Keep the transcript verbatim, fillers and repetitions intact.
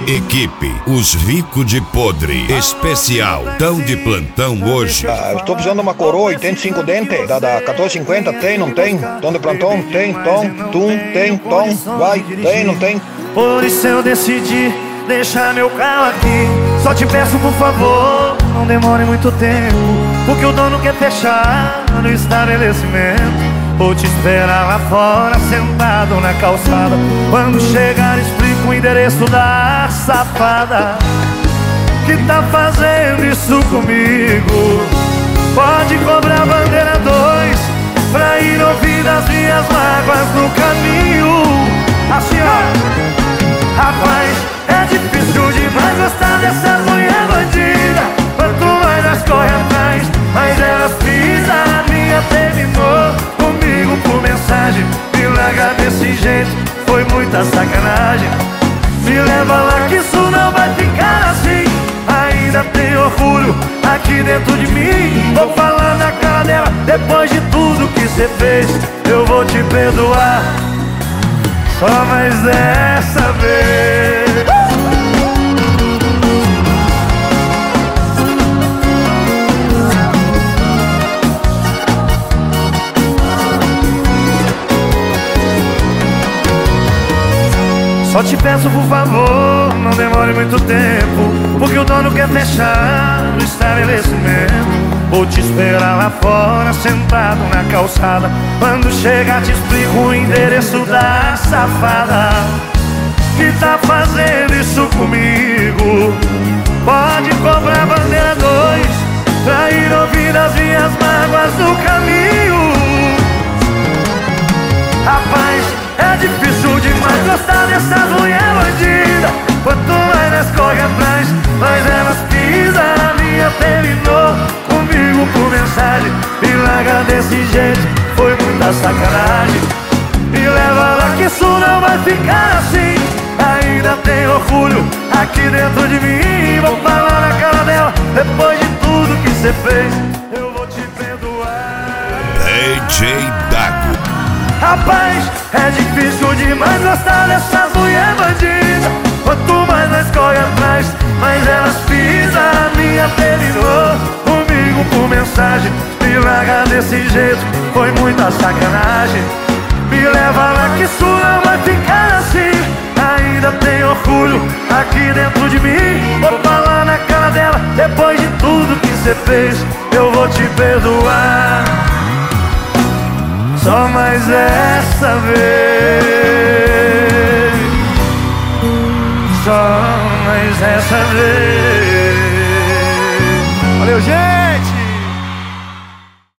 Equipe Os Rico de Podre. Especial. Tão de plantão hoje. Ah, eu estou precisando de uma coroa oitenta e cinco dentes. Da, da quatorze cinquenta, tem, não tem? Tom de plantão, tem, tom, tum, tem, tom, vai, tem, não tem? Por isso eu decidi deixar meu carro aqui. Só te peço por favor, não demore muito tempo, porque o dono quer fechar no estabelecimento. Vou te esperar lá fora, sentado na calçada. Quando chegar explico o endereço da safada que tá fazendo isso comigo. Pode cobrar bandeira dois pra ir ouvir das minhas mágoas no caminho. Assim ó, rapaz, é difícil demais gostar dessas mulher bandida. Quanto mais nós corre atrás, mais elas pisam. A minha terminou comigo por mensagem. Me larga desse jeito, foi muita sacanagem. Me leva lá que isso não vai ficar assim. Ainda tem orgulho aqui dentro de mim. Vou falar na cara dela, depois de tudo que cê fez, eu vou te perdoar, só mais dessa vez. Só te peço por favor, não demore muito tempo, porque o dono quer fechar no estabelecimento. Vou te esperar lá fora, sentado na calçada. Quando chegar te explico o endereço da safada que tá fazendo isso comigo. Pode cobrar bandeira dois pra ir ouvir as minhas mágoas no caminho. Rapaz, é difícil demais gostar dessas mulher bandida. Quanto mais nós corre atrás, mais elas pisam. A minha terminou comigo por mensagem. Me larga desse jeito, foi muita sacanagem. Me leva lá que isso não vai ficar assim. Ainda tem orgulho aqui dentro de mim. Vou falar na cara dela, depois de tudo que cê fez, eu vou te perdoar. D J Dago. Rapaz, é difícil demais gostar dessas mulher bandida. Quanto mais nós corre atrás, mais elas pisam. A minha terminou comigo por mensagem. Me larga desse jeito, foi muita sacanagem. Me leva lá que isso não vai ficar assim. Ainda tem orgulho aqui dentro de mim. Vou falar na cara dela, depois de tudo que cê fez, eu vou te perdoar, só mais essa vez. Só mais essa vez. Valeu, gente!